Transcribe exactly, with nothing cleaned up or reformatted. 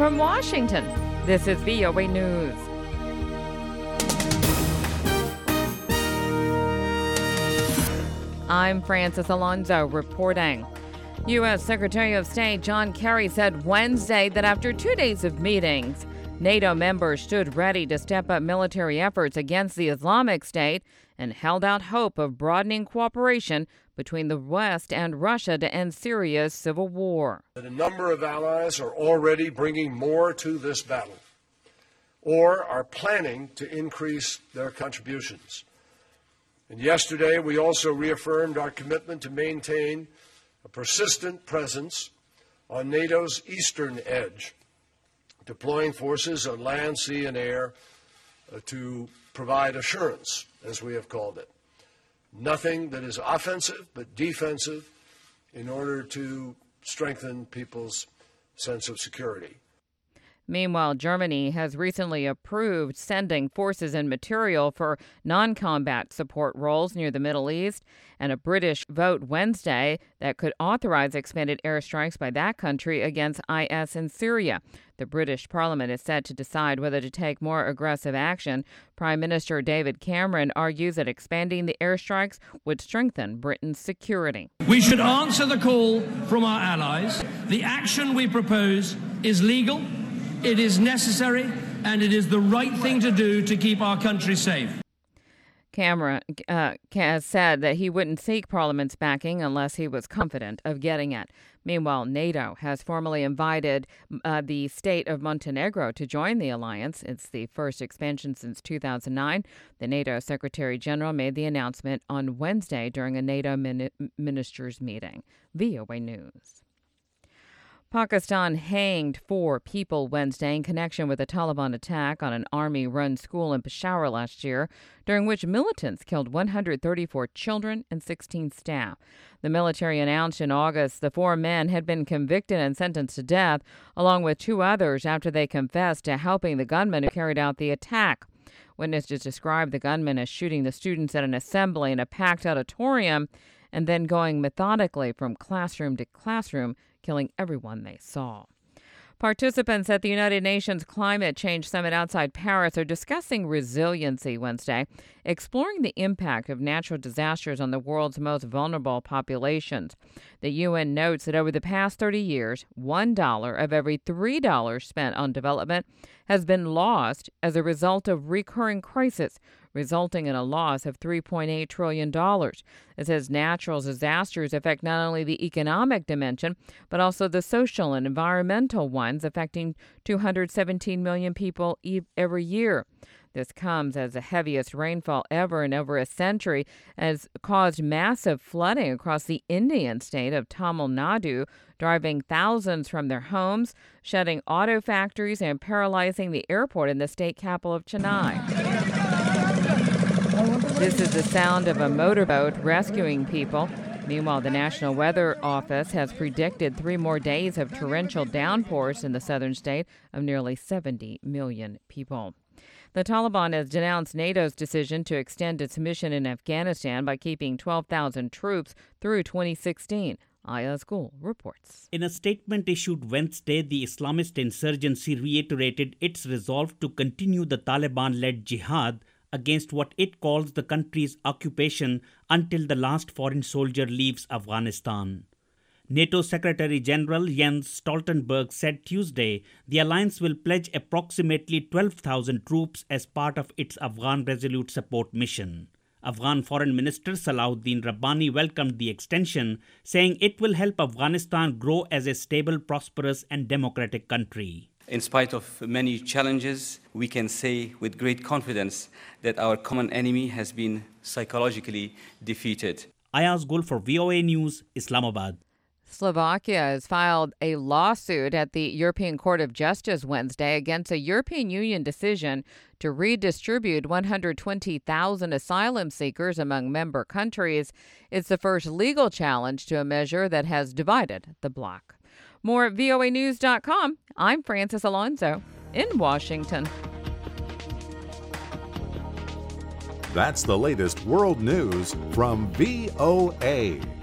From Washington, this is V O A News. I'm Francis Alonso reporting. U S. Secretary of State John Kerry said Wednesday that after two days of meetings, NATO members stood ready to step up military efforts against the Islamic State and held out hope of broadening cooperation between the West and Russia to end Syria's civil war. A number of allies are already bringing more to this battle or are planning to increase their contributions. And yesterday, we also reaffirmed our commitment to maintain a persistent presence on NATO's eastern edge, deploying forces on land, sea, and air uh, to provide assurance, as we have called it. Nothing that is offensive, but defensive in order to strengthen people's sense of security. Meanwhile, Germany has recently approved sending forces and material for non-combat support roles near the Middle East, and a British vote Wednesday that could authorize expanded airstrikes by that country against I S in Syria. The British Parliament is set to decide whether to take more aggressive action. Prime Minister David Cameron argues that expanding the airstrikes would strengthen Britain's security. We should answer the call from our allies. The action we propose is legal. It is necessary, and it is the right thing to do to keep our country safe. Cameron uh, has said that he wouldn't seek Parliament's backing unless he was confident of getting it. Meanwhile, NATO has formally invited uh, the state of Montenegro to join the alliance. It's the first expansion since two thousand nine. The NATO Secretary General made the announcement on Wednesday during a NATO min- ministers' meeting. V O A News. Pakistan hanged four people Wednesday in connection with a Taliban attack on an army-run school in Peshawar last year, during which militants killed one hundred thirty-four children and sixteen staff. The military announced in August the four men had been convicted and sentenced to death, along with two others after they confessed to helping the gunman who carried out the attack. Witnesses described the gunman as shooting the students at an assembly in a packed auditorium and then going methodically from classroom to classroom, killing everyone they saw. Participants at the United Nations Climate Change Summit outside Paris are discussing resiliency Wednesday, exploring the impact of natural disasters on the world's most vulnerable populations. The U N notes that over the past thirty years, one dollar of every three dollars spent on development has been lost as a result of recurring crises, resulting in a loss of three point eight trillion dollars. It says natural disasters affect not only the economic dimension, but also the social and environmental ones, affecting two hundred seventeen million people every year. This comes as the heaviest rainfall ever in over a century has caused massive flooding across the Indian state of Tamil Nadu, driving thousands from their homes, shutting auto factories, and paralyzing the airport in the state capital of Chennai. This is the sound of a motorboat rescuing people. Meanwhile, the National Weather Office has predicted three more days of torrential downpours in the southern state of nearly seventy million people. The Taliban has denounced NATO's decision to extend its mission in Afghanistan by keeping twelve thousand troops through twenty sixteen. Ayaz Gul reports. In a statement issued Wednesday, the Islamist insurgency reiterated its resolve to continue the Taliban-led jihad against what it calls the country's occupation until the last foreign soldier leaves Afghanistan. NATO Secretary General Jens Stoltenberg said Tuesday the alliance will pledge approximately twelve thousand troops as part of its Afghan Resolute Support mission. Afghan Foreign Minister Salahuddin Rabbani welcomed the extension, saying it will help Afghanistan grow as a stable, prosperous and democratic country. In spite of many challenges, we can say with great confidence that our common enemy has been psychologically defeated. Ayaz Gul for V O A News, Islamabad. Slovakia has filed a lawsuit at the European Court of Justice Wednesday against a European Union decision to redistribute one hundred twenty thousand asylum seekers among member countries. It's the first legal challenge to a measure that has divided the bloc. More at V O A news dot com. I'm Francis Alonso in Washington. That's the latest world news from V O A.